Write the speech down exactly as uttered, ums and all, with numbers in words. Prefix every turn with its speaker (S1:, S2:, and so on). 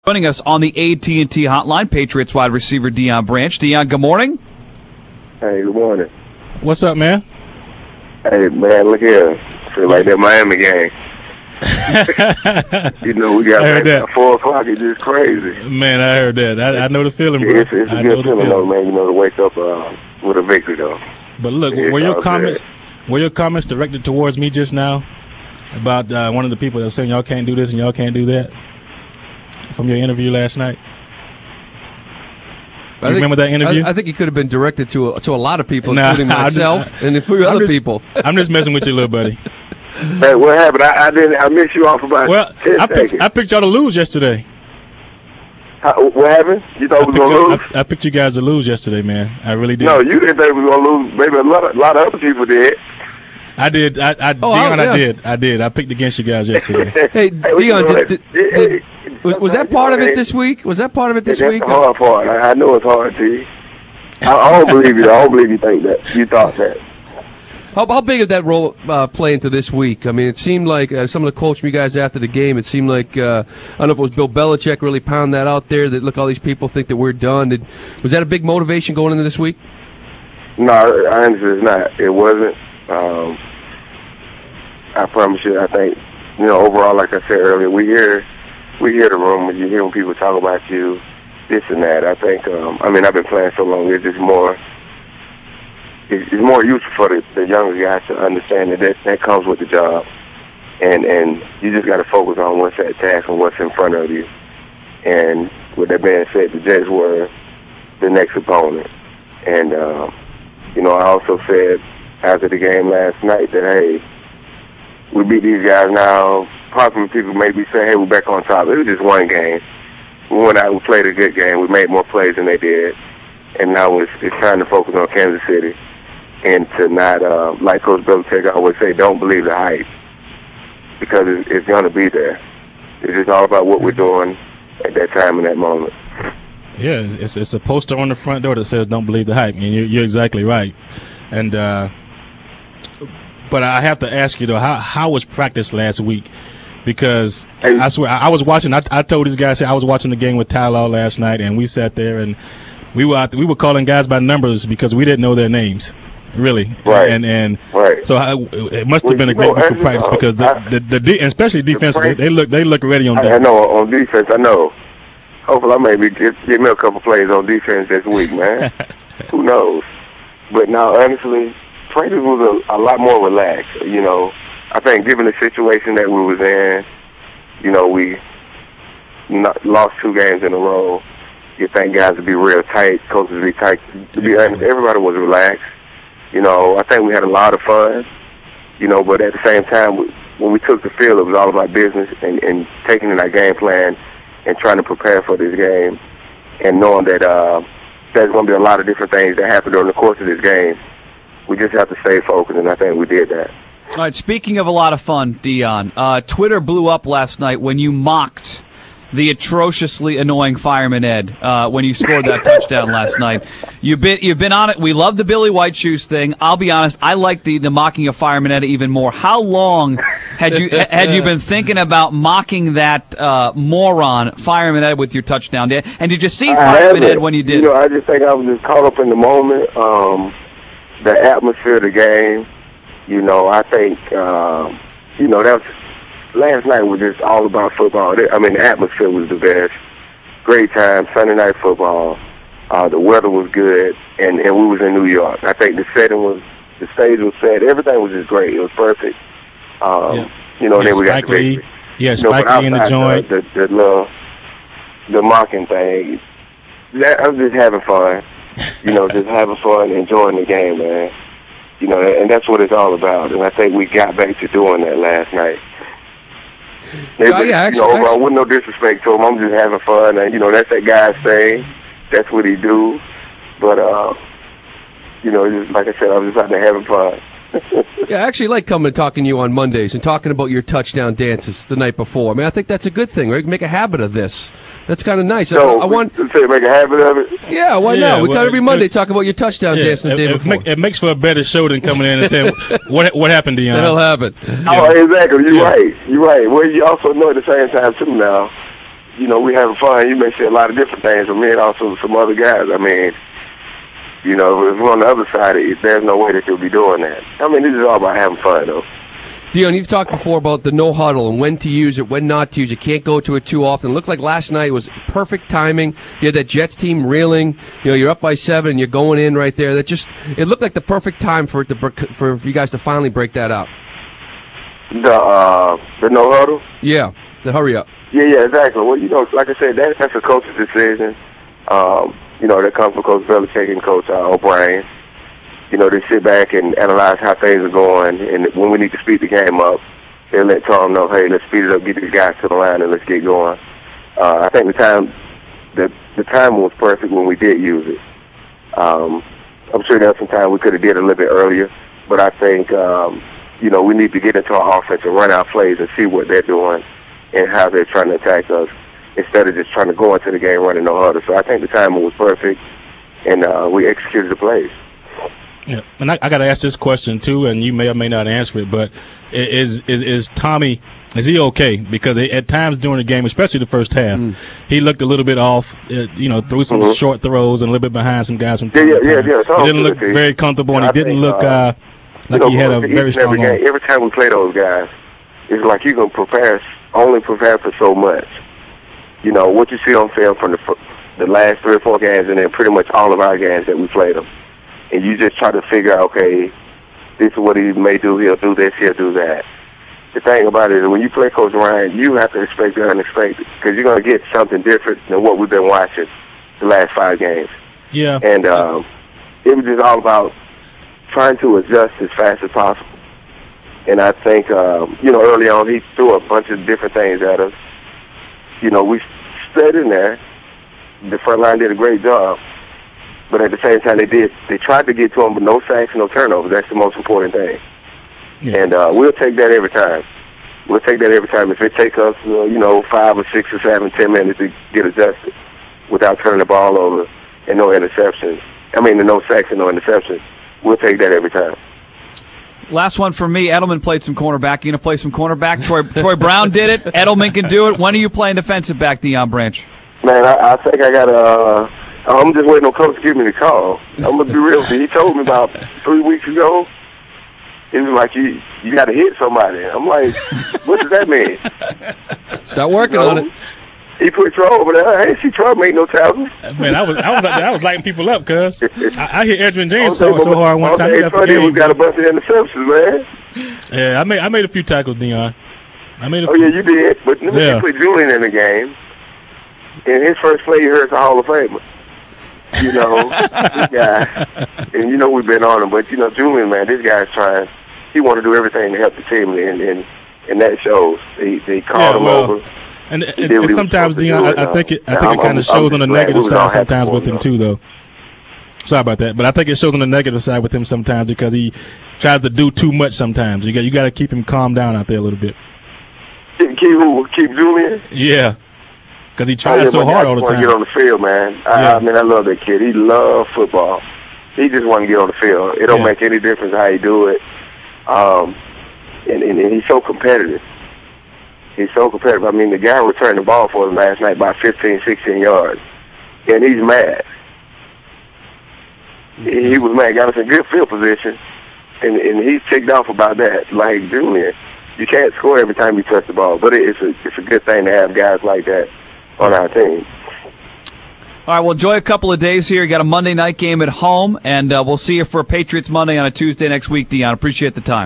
S1: Joining us on the A T and T hotline, Patriots wide receiver Deion Branch. Deion, good morning.
S2: Hey, good morning.
S3: What's up, man?
S2: Hey, man, look here. Feel like that Miami game. You know, we got back at four o'clock. It's just crazy.
S3: Man, I heard that. I, I know the feeling, bro.
S2: It's, it's a
S3: I
S2: good feeling, though, man. You know, to wake up uh, with a victory, though.
S3: But look,
S2: It's
S3: were your
S2: all
S3: comments
S2: good.
S3: were your comments directed towards me just now about uh, one of the people that was saying y'all can't do this and y'all can't do that from your interview last night? You
S4: think,
S3: remember that interview?
S4: I, I think it could have been directed to a, to a lot of people,
S3: Nah,
S4: including myself
S3: just,
S4: and a few other
S3: just,
S4: people.
S3: I'm just messing with you, little buddy.
S2: Hey, what happened? I, I didn't. I missed you off about
S3: Well,
S2: ten
S3: I picked,
S2: seconds.
S3: I picked y'all to lose yesterday.
S2: How, what happened? You thought
S3: I
S2: we
S3: picked,
S2: were
S3: y'all,
S2: going to lose?
S3: I, I picked you guys to lose yesterday, man. I really did.
S2: No, you didn't think we were going to lose. Maybe a lot, of, lot of other people did.
S3: I did. I, I,
S4: Oh,
S3: Deion,
S4: yeah.
S3: I did. I did. I picked against you guys yesterday.
S4: Hey,
S2: we
S4: Deion,
S2: can
S4: did,
S2: do
S4: did,
S2: it.
S4: did,
S2: Hey,
S4: was, was that part of it this week? Was that part of it this
S2: That's
S4: week?
S2: the hard part. I, I know it's hard to you. I, I don't believe you. I don't believe you think that. You thought that.
S4: How, how big did that role uh, play into this week? I mean, it seemed like uh, some of the quotes from you guys after the game, it seemed like, uh, I don't know if it was Bill Belichick really pounding that out there, that, look, all these people think that we're done. Did, was that a big motivation going into this week?
S2: No, I answer is not. It wasn't. Um, I promise you. I think, you know, overall, like I said earlier, we hear, we hear the rumors. You hear when people talk about you, this and that. I think. Um, I mean, I've been playing so long. It's just more. It's, it's more useful for the, the younger guys to understand that, that that comes with the job, and and you just got to focus on what's at task and what's in front of you. And with that being said, the Jets were the next opponent, and um, you know, I also said after the game last night that, hey, we beat these guys now. Probably people may be saying, hey, we're back on top. It was just one game. We went out, we played a good game. We made more plays than they did. And now it's, it's time to focus on Kansas City and to not, uh, like Coach Belichick always say, don't believe the hype, because it's, it's going to be there. It's just all about what we're doing at that time and that moment.
S3: Yeah, it's it's a poster on the front door that says "Don't believe the hype," and you're, you're exactly right. And uh, but I have to ask you though, how how was practice last week? Because
S2: Hey.
S3: I swear I, I was watching. I, I told these guys I was watching the game with Tyler last night, and we sat there and we were out, we were calling guys by numbers because we didn't know their names, really.
S2: Right.
S3: And and
S2: Right.
S3: so I, it must have
S2: Well,
S3: been a
S2: you
S3: great
S2: know,
S3: week of
S2: as you
S3: practice
S2: know,
S3: because the
S2: I-
S3: the, the, the especially defensively, they look they look ready on
S2: I, I
S3: defense.
S2: know on defense, I know. Hopefully, I maybe give, give me a couple plays on defense this week, man. Who knows? But now, honestly, practice was a, a lot more relaxed. You know, I think given the situation that we was in, you know, we not, lost two games in a row. You think guys would be real tight, coaches would be tight. To be honest, everybody was relaxed. You know, I think we had a lot of fun. You know, but at the same time, we, when we took the field, it was all about business and, and taking in our game plan and trying to prepare for this game, and knowing that uh, there's going to be a lot of different things that happen during the course of this game. We just have to stay focused, and I think we did that.
S1: All right, speaking of a lot of fun, Deion, uh, Twitter blew up last night when you mocked the atrociously annoying Fireman Ed uh, when you scored that touchdown last night. You've been you've been on it. We love the Billy White Shoes thing. I'll be honest, I like the, the mocking of Fireman Ed even more. How long had you had you been thinking about mocking that uh, moron Fireman Ed with your touchdown? And did you see
S2: I
S1: Fireman
S2: haven't.
S1: Ed when you did?
S2: You know, I just think I was just caught up in the moment, um, the atmosphere of the game. You know, I think, um, you know, that was, last night was just all about football. I mean, the atmosphere was the best. Great time, Sunday night football. Uh, the weather was good, and, and we was in New York. I think the setting was, the stage was set. Everything was just great. It was perfect. Um,
S3: Yeah.
S2: You know,
S3: Yeah,
S2: then we got
S3: Spike
S2: the
S3: Lee.
S2: victory.
S3: Yeah,
S2: You know, but
S3: Spike Lee in the
S2: outside
S3: joint.
S2: The, the, the, little, the mocking thing, that, I was just having fun. You know, just having fun, enjoying the game, man. You know, and that's what it's all about. And I think we got back to doing that last night. They,
S4: Uh, yeah, actually-
S2: you know, overall, with no disrespect to him, I'm just having fun. And, you know, that's that guy's thing. That's what he do. But, uh, you know, just, like I said, I was just out there having fun.
S4: Yeah, I actually like coming and talking to you on Mondays and talking about your touchdown dances the night before. I mean, I think that's a good thing, right? Make a habit of this. That's kind of nice.
S2: So,
S4: I, I want,
S2: we, say make a habit of it.
S4: yeah, why
S3: Yeah,
S4: not? We
S3: well,
S4: got every Monday
S3: it-
S4: talk about your touchdown
S3: Yeah,
S4: dance the
S3: it,
S4: day
S3: it,
S4: before.
S3: make, it makes for a better show than coming in and saying, what what happened, Deion?
S4: The hell happened?
S2: Oh, exactly. You're
S3: Yeah.
S2: right. You're right. Well, you also know at the same time, too, now, you know, we having fun. You may say a lot of different things from me and also some other guys. I mean, you know, if we're on the other side, it, there's no way that you'll be doing that. I mean, this is all about having fun, though.
S4: Dion, you've talked before about the no huddle and when to use it, when not to use it. You can't go to it too often. It looked like last night was perfect timing. You had that Jets team reeling. You know, you're up by seven and you're going in right there. That just it looked like the perfect time for it to for, for you guys to finally break that up.
S2: The uh, the no huddle.
S4: Yeah, the hurry up.
S2: Yeah, yeah, exactly. Well, you know, like I said, that, that's a coach's decision. Um, you know, that comes from Coach Belichick and Coach uh, O'Brien. You know, they sit back and analyze how things are going, and when we need to speed the game up, they'll let Tom know, hey, let's speed it up, get these guys to the line, and let's get going. Uh, I think the time, the the time was perfect when we did use it. Um, I'm sure there was some time we could have did it a little bit earlier, but I think, um, you know, we need to get into our offense and run our plays and see what they're doing and how they're trying to attack us instead of just trying to go into the game running no huddle. So I think the timing was perfect, and uh, we executed the plays.
S3: Yeah, and I, I got to ask this question too, and you may or may not answer it, but is is is Tommy, is he okay? Because at times during the game, especially the first half, mm. he looked a little bit off. Uh, you know, threw some mm-hmm. short throws and a little bit behind some guys from time
S2: yeah,
S3: to
S2: yeah,
S3: time.
S2: yeah, yeah.
S3: He didn't look very comfortable, and
S2: yeah,
S3: he didn't
S2: think,
S3: look uh, like
S2: you know,
S3: he had a very strong
S2: every, game, every time we play those guys, it's like you can prepare, only prepare for so much. You know, what you see on film from the the last three or four games, and then pretty much all of our games that we played them. And you just try to figure out, okay, this is what he may do. He'll do this. He'll do that. The thing about it is when you play Coach Ryan, you have to expect the unexpected because you're going to get something different than what we've been watching the last five games.
S3: Yeah.
S2: And um, it was just all about trying to adjust as fast as possible. And I think, um, you know, early on he threw a bunch of different things at us. You know, we stayed in there. The front line did a great job. But at the same time, they did. They tried to get to him, but no sacks, no turnovers. That's the most important thing. Yeah. And uh, we'll take that every time. We'll take that every time. If it takes us, uh, you know, five or six or seven, ten minutes to get adjusted without turning the ball over and no interceptions. I mean, no sacks and no interceptions. We'll take that every time.
S1: Last one for me. Edelman played some cornerback. You going to play some cornerback? Troy Troy Brown did it. Edelman can do it. When are you playing defensive back, Deion Branch?
S2: Man, I, I think I got to uh, – I'm just waiting on Coach to give me the call. I'm going to be real with you. He told me about three weeks ago, he was like, you you got to hit somebody. I'm like, what does that mean?
S4: Start working you know, on it.
S2: He put Troy over there. I ain't see Troy make no tackles.
S3: Man, I was I was I was lighting people up, cuz. I, I hit Edgerrin James so, so hard one time.
S2: He got a bunch of interceptions, man.
S3: Yeah, I made I made a few tackles, Deion. I made a
S2: oh,
S3: few.
S2: yeah, you did. But let me yeah. put Julian in the game. And his first play, he hurt the Hall of Famer. You know, this guy, and you know we've been on him, but you know Julian, man, this guy's trying. He want to do everything to help the team, and and, and that shows. They they called
S3: yeah,
S2: him
S3: well,
S2: over.
S3: And, and, and sometimes, Deion, I, I think it I think it kind of shows on the negative side sometimes with him too, though. Sorry about that, but I think it shows on the negative side with him sometimes because he tries to do too much sometimes. You got you got to keep him calm down out there a little bit.
S2: Keep who? Keep Julian?
S3: Yeah. Because he tries oh, yeah, so hard all the time.
S2: He just want to get on the field, man. I, yeah. I mean, I love that kid. He loves football. He just want to get on the field. It don't yeah. make any difference how he do it. Um, and, and, and he's so competitive. He's so competitive. I mean, the guy returned the ball for him last night by fifteen, sixteen yards. And he's mad. Mm-hmm. He was mad. Got us in good field position. And, and he's ticked off about that. Like, Julian, you can't score every time you touch the ball. But it, it's, a, it's a good thing to have guys like that on our team.
S1: All right, well, enjoy a couple of days here. You got a Monday night game at home, and uh, we'll see you for Patriots Monday on a Tuesday next week, Deion. Appreciate the time.